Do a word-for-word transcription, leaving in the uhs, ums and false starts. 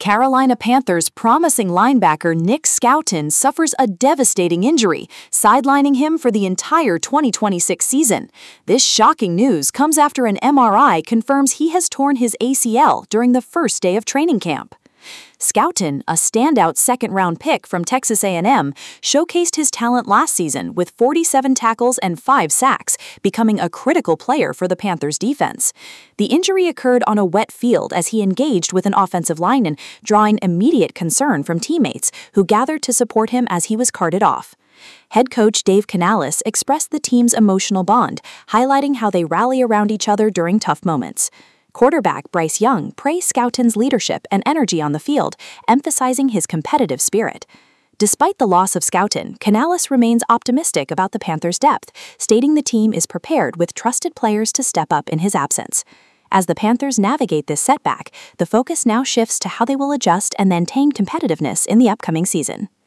Carolina Panthers' promising linebacker Nick Scouton suffers a devastating injury, sidelining him for the entire twenty twenty-six season. This shocking news comes after an M R I confirms he has torn his A C L during the first day of training camp. Scouton, a standout second-round pick from Texas A and M, showcased his talent last season with forty-seven tackles and five sacks, becoming a critical player for the Panthers' defense. The injury occurred on a wet field as he engaged with an offensive lineman, drawing immediate concern from teammates who gathered to support him as he was carted off. Head coach Dave Canales expressed the team's emotional bond, highlighting how they rally around each other during tough moments. Quarterback Bryce Young praised Scouton's leadership and energy on the field, emphasizing his competitive spirit. Despite the loss of Scouton, Canales remains optimistic about the Panthers' depth, stating the team is prepared with trusted players to step up in his absence. As the Panthers navigate this setback, the focus now shifts to how they will adjust and maintain competitiveness in the upcoming season.